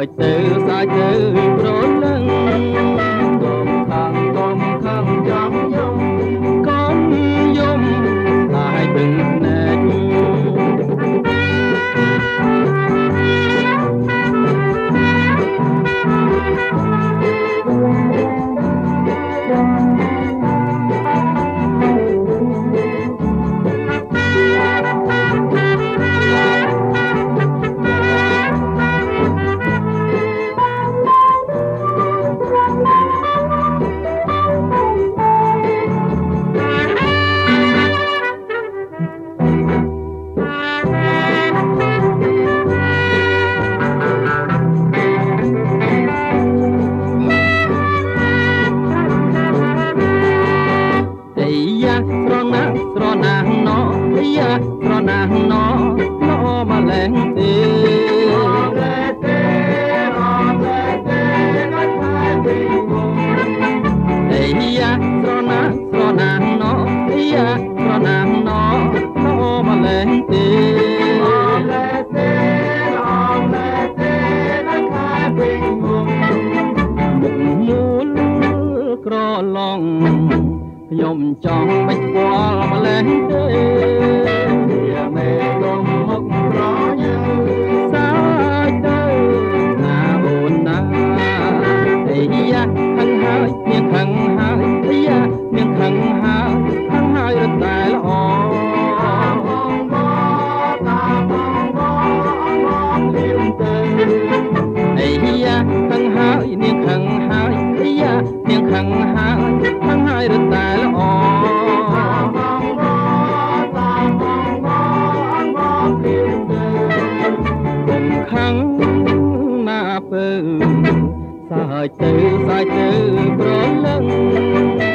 ទៅសាយទៅប្រលឹងកុំខំចាំយំកុំយំតែបឹងណែកស្រណាស់ណោយ៉ាស្រណាស់ណោណោមកលែងទេយ៉ាស្រណាស់ណោយ៉ាស្រណាស់ណោណោមកលែងទេមូលក្រឡងខ្ញុំចង់បិទវល់ម្លេះទេវាមេដុំមុខប្រយើងសាយទៅណាអូនណាអីយ៉ាខឹងហើយមានខឹងហើយអីយ៉ាមានខឹងហើយរត់តែល្អអីយ៉ាខឹងហើយនាងខឹងហើយអីយ៉ានាងខឹងហើយរត់តែល្អខឹងណាពើសាយទៅប្រលឹង